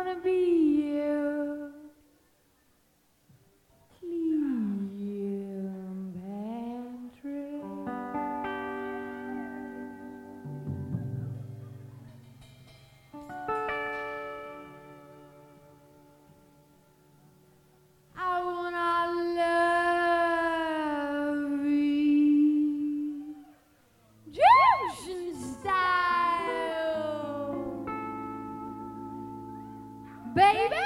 wanna be you. Cleopatra. I wanna love you, Egyptian style, baby.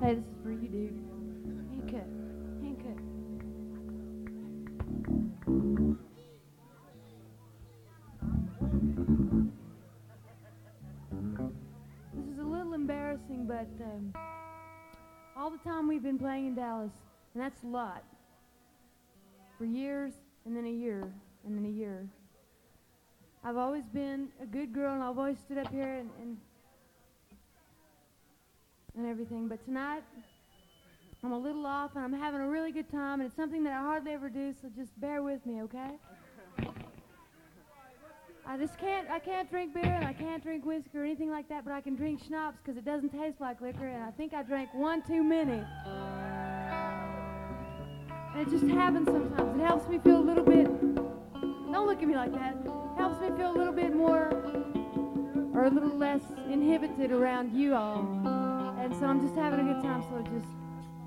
Hey, this is for you, dude. Handcut. Handcut. This is a little embarrassing, but all the time we've been playing in Dallas, and that's a lot, for years, and then a year, and then a year. I've always been a good girl, and I've always stood up here and everything, but tonight I'm a little off, and I'm having a really good time, and it's something that I hardly ever do, so just bear with me, okay? I can't drink beer, and I can't drink whiskey or anything like that, but I can drink schnapps because it doesn't taste like liquor, and I think I drank one too many. And it just happens sometimes. It helps me feel a little bit, don't look at me like that, it helps me feel a little bit more, or a little less inhibited around you all. And so I'm just having a good time, so just